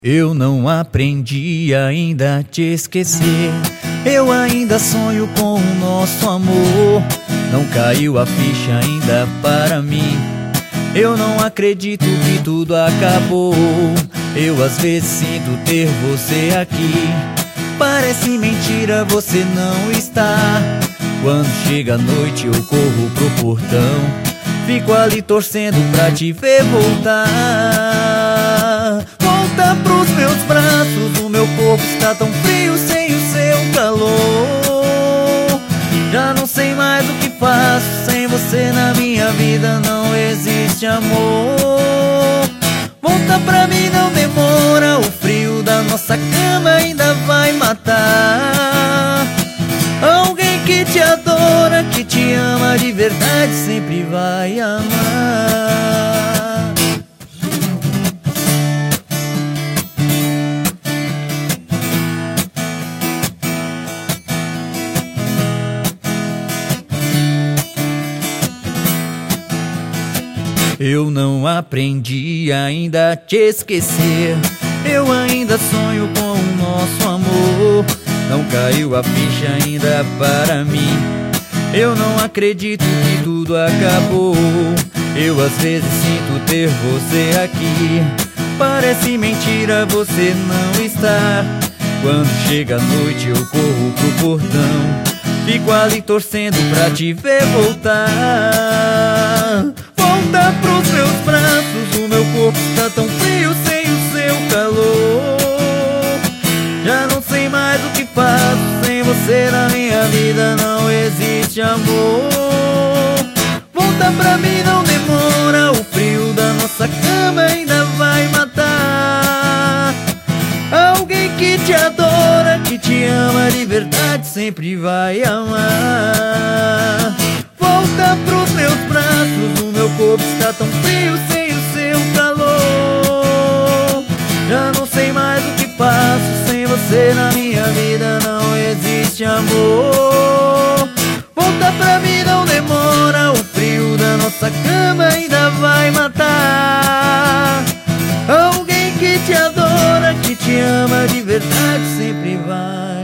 Eu não aprendi ainda a te esquecer. Eu ainda sonho com o nosso amor. Não caiu a ficha ainda para mim. Eu não acredito que tudo acabou. Eu às vezes sinto ter você aqui. Parece mentira, você não está. Quando chega a noite eu corro pro portão. Fico ali torcendo pra te ver voltar. Volta pros meus braços, o meu corpo está tão frio sem o seu calor. Já não sei mais o que faço, sem você na minha vida não existe amor. Volta pra mim, não demora, o frio da nossa cama ainda vai matar. Alguém que te adora, que te ama de verdade, sempre vai amar. Eu não aprendi ainda a te esquecer. Eu ainda sonho com o nosso amor. Não caiu a ficha ainda para mim. Eu não acredito que tudo acabou. Eu às vezes sinto ter você aqui. Parece mentira, você não está. Quando chega a noite eu corro pro portão. Fico ali torcendo pra te ver voltar. Volta pros meus braços, o meu corpo está tão frio sem o seu calor. Já não sei mais o que faço, sem você na minha vida não existe amor. Volta pra mim, não demora, o frio da nossa cama ainda vai matar. Alguém que te adora, que te ama de verdade, sempre vai amar. Volta pros meus braços, o meu corpo está tão frio sem o seu calor. Já não sei mais o que faço, sem você na minha vida não existe amor. Volta pra mim, não demora, o frio da nossa cama ainda vai matar. Alguém que te adora, que te ama de verdade, sempre vai